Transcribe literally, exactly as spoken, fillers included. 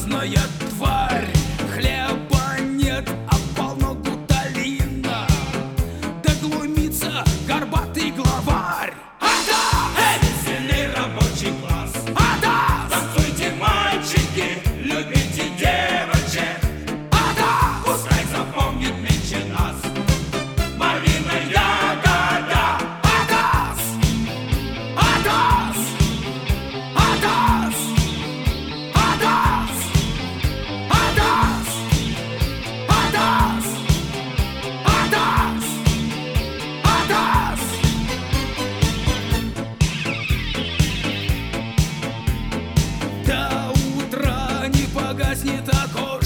грязная тварь. Хлеба нет, а полно гуталина. Да глумится горбатый главарь. Ада! Эй, веселый рабочий класс! Ада! Танцуйте, мальчики, любите девочек. Ада! Пускай запомнит меньше нас малина ягода. Адас! Адас! Адас! Адас! Адас! Адас! Адас! Адас! До утра не погаснет огонь.